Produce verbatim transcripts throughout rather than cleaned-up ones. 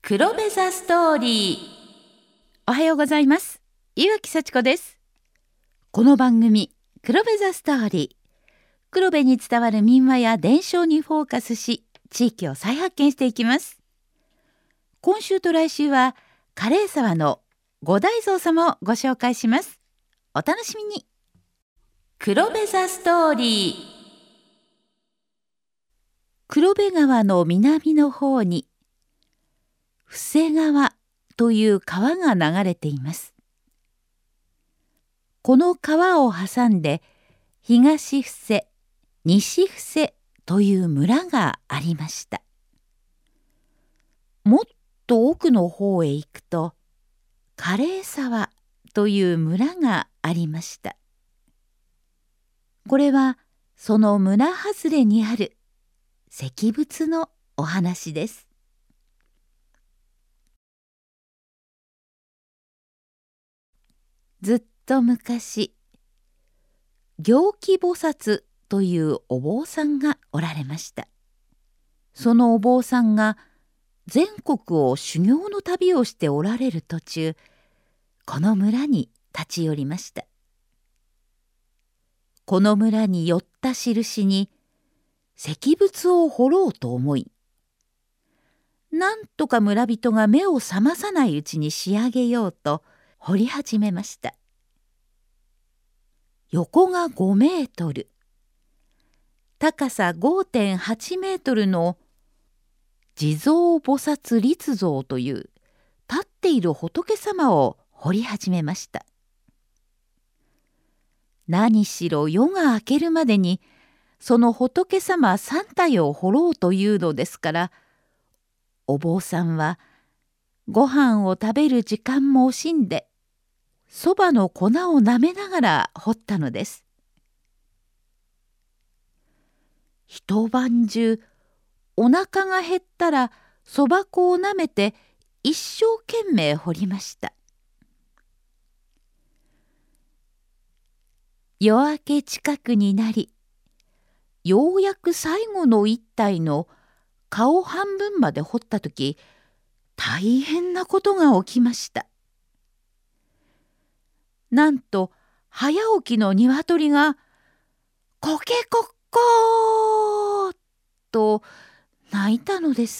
黒部ザストーリー。おはようございます。岩木幸子です。この番組黒部ザストーリー、黒部に伝わる民話や伝承にフォーカスし、地域を再発見していきます。今週と来週は枯れ沢の五大蔵様をご紹介します。お楽しみに。黒部ザストーリー。黒部川の南の方に布施川という川が流れています。この川を挟んで東布施、西布施という村がありました。もっと奥の方へ行くと枯れ沢という村がありました。これはその村外れにある石仏のお話です。ずっと昔、行基菩薩というお坊さんがおられました。そのお坊さんが全国を修行の旅をしておられる途中、この村に立ち寄りました。この村に寄った印に石仏を彫ろうと思い、なんとか村人が目を覚まさないうちに仕上げようと彫り始めました。横がごメートル、高さ ごてんはちメートルの地蔵菩薩立像という立っている仏様を彫り始めました。何しろ夜が明けるまでにその仏様さん体を彫ろうというのですから、お坊さんはご飯を食べる時間も惜しんでそばの粉をなめながら彫ったのです。一晩中お腹が減ったらそば粉をなめて一生懸命彫りました。夜明け近くになり、ようやく最後の一体の顔半分まで彫ったとき、大変なことが起きました。なんと早起きの鶏がコケコッコーと鳴いたのです。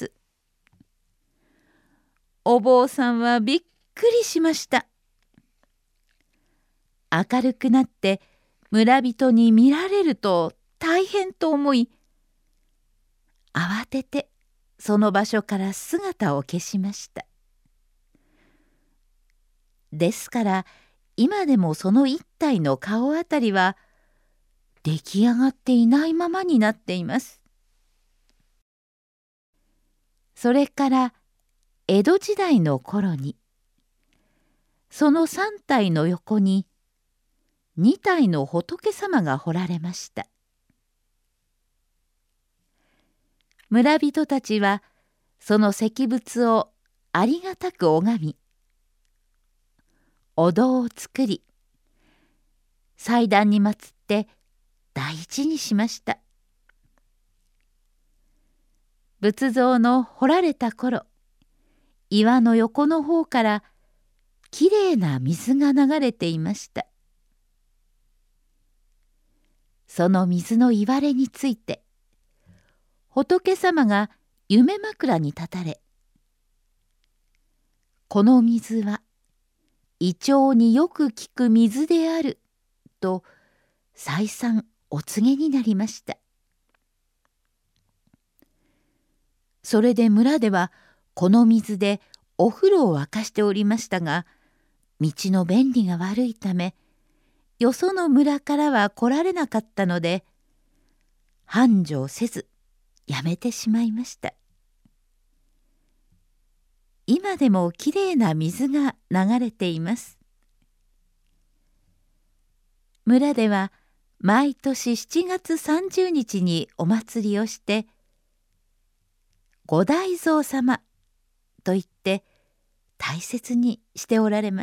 お坊さんはびっくりしました。明るくなって村人に見られると大変と思い、慌ててその場所から姿を消しました。ですから今でもその一体の顔あたりは出来上がっていないままになっています。それから江戸時代の頃にその三体の横に二体の仏様が彫られました。村人たちはその石仏をありがたく拝み、お堂を作り、祭壇に祀って大事にしました。仏像の彫られた頃、岩の横の方からきれいな水が流れていました。その水のいわれについて仏様が夢枕に立たれ、この水は胃腸によく効く水であると再三お告げになりました。それで村ではこの水でお風呂を沸かしておりましたが、道の便利が悪いためよその村からは来られなかったので繁盛せずやめてしまいました。今でもきれいな水が流れています。村では毎年しちがつさんじゅうにちにお祭りをして五大蔵様と言って大切にしておられます。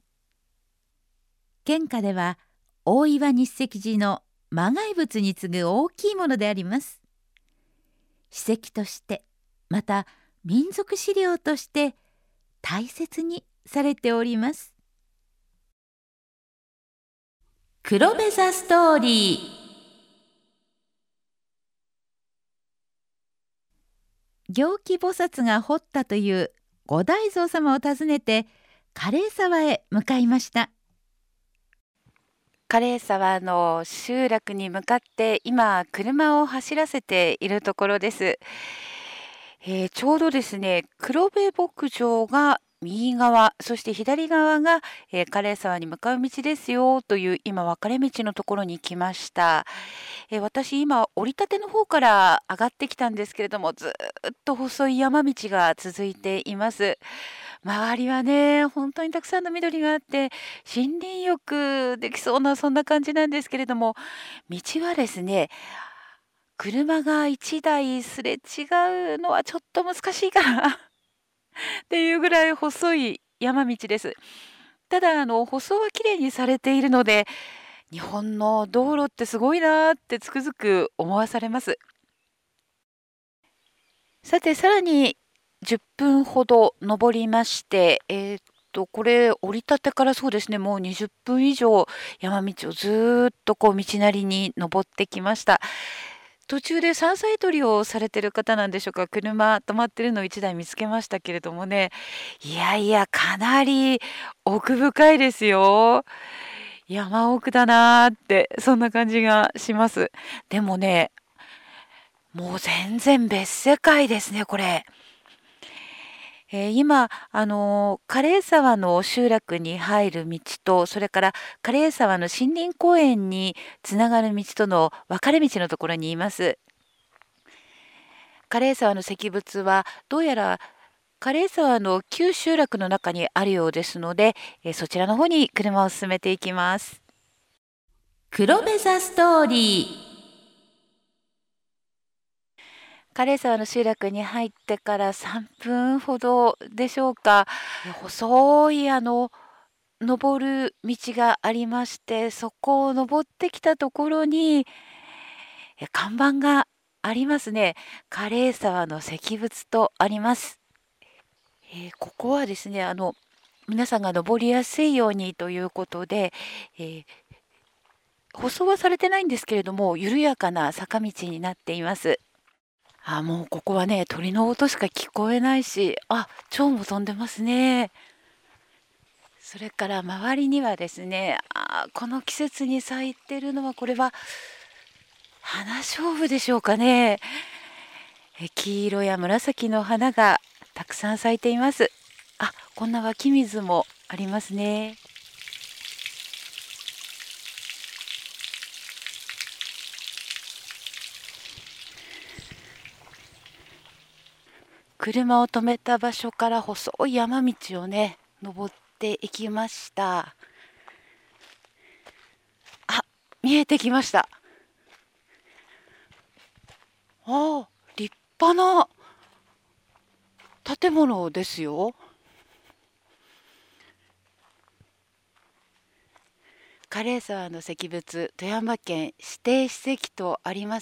県下では大岩日石寺の魔骸仏に次ぐ大きいものであります。史跡としてまた民族資料として大切にされております。黒部座ストーリー。行基菩薩が彫ったという五大蔵様を訪ねて枯れ沢へ向かいました。枯れ沢の集落に向かって今車を走らせているところです。えー、ちょうどですね、黒部牧場が右側、そして左側が、えー、枯れ沢に向かう道ですよという今分かれ道のところに来ました。えー、私今折りたての方から上がってきたんですけれども、ずっと細い山道が続いています。周りはね、本当にたくさんの緑があって森林浴できそうなそんな感じなんですけれども、道はですね、車がいちだいすれ違うのはちょっと難しいかなっていうぐらい細い山道です。ただあの舗装はきれいにされているので、日本の道路ってすごいなってつくづく思わされます。さてさらにじゅっぷんほど登りまして、えー、っとこれ折りたてからそうですね、もうにじゅっぷん以上山道をずっとこう道なりに登ってきました。途中で山菜採りをされてる方なんでしょうか、車止まってるのをいちだい見つけましたけれどもね、いやいやかなり奥深いですよ。山奥だなーってそんな感じがします。でもね、もう全然別世界ですねこれ。えー、今、あのー、枯れ沢の集落に入る道と、それから枯れ沢の森林公園につながる道との分かれ道のところにいます。枯れ沢の石仏はどうやら枯れ沢の旧集落の中にあるようですので、えー、そちらの方に車を進めていきます。黒部座ストーリー。枯れ沢の集落に入ってからさんぷんほどでしょうか、細いあの登る道がありまして、そこを登ってきたところに看板がありますね。枯れ沢の石仏とあります。えー、ここはですね、あの皆さんが登りやすいようにということで、えー、舗装はされてないんですけれども、緩やかな坂道になっています。あ、もうここはね、鳥の音しか聞こえないし、あ、蝶も飛んでますね。それから周りにはですね、あ、この季節に咲いてるのはこれは花菖蒲でしょうかね。え黄色や紫の花がたくさん咲いています。あ、こんな湧き水もありますね。車を止めた場所から細い山道をね登っていきました。あ、見えてきました。あ、立派な建物ですよ。枯れ沢の石仏、富山県指定史跡とあります。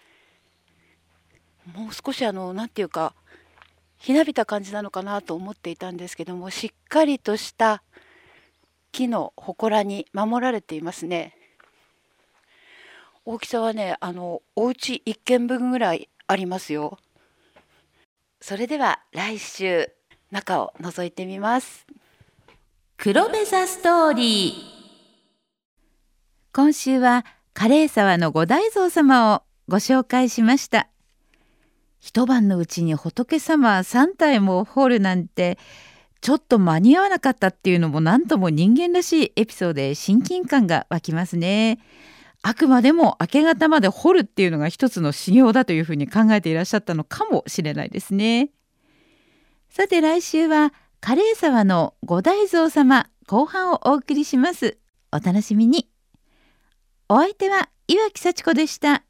もう少しあのなんていうかひなびた感じなのかなと思っていたんですけども、しっかりとした木の祠に守られていますね。大きさはね、あのお家いっけんぶんぐらいありますよ。それでは来週中を覗いてみます。黒部座ストーリー。今週は枯れ沢の五大蔵様をご紹介しました。一晩のうちに仏様さん体も彫るなんてちょっと間に合わなかったっていうのも何とも人間らしいエピソードで親近感が湧きますね。あくまでも明け方まで彫るっていうのが一つの修行だというふうに考えていらっしゃったのかもしれないですね。さて来週は枯れ沢の五大蔵様後半をお送りします。お楽しみに。お相手は岩木幸子でした。